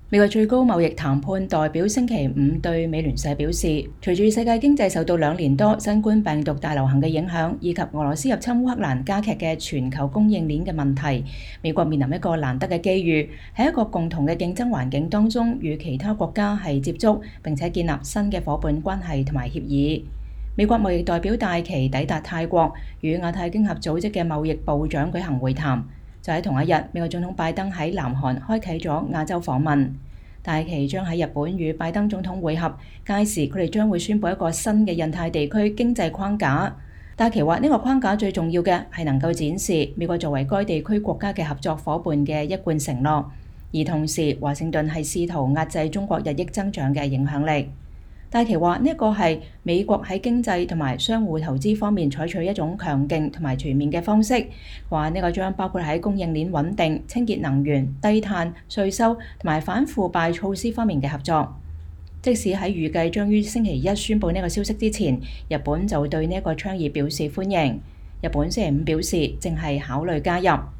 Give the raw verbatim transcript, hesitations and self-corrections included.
美國最高貿易談判代表星期五對美聯社表示，隨住世界經濟受到兩年多新冠病毒大流行嘅影響，以及俄羅斯入侵烏克蘭加劇嘅全球供應鏈嘅問題，美國面臨一個難得嘅機遇，喺一個共同嘅競爭環境當中，與其他國家係接觸並且建立新嘅夥伴關係同埋協議。美國貿易代表戴琪抵達泰國，與亞太經合組織嘅貿易部長舉行會談。就喺同一日，美國總統拜登喺南韓開啟咗亞洲訪問。戴琪將喺日本與拜登總統會合，屆時佢哋將會宣布一個新嘅印太地區經濟框架。戴琪話呢個框架最重要嘅係能夠展示美國作為該地區國家嘅合作夥伴嘅一貫承諾，而同時華盛頓係試圖壓制中國日益增長嘅影響力。戴琪話呢一個係美國喺經濟同埋相互投資方面採取一種強勁同埋全面嘅方式。話呢個將包括喺供應鏈穩定、清潔能源、低碳、稅收同埋反腐敗措施方面嘅合作。即使喺預計將於星期一宣布呢個消息之前，日本就對呢一個倡議表示歡迎。日本星期五表示正係考慮加入。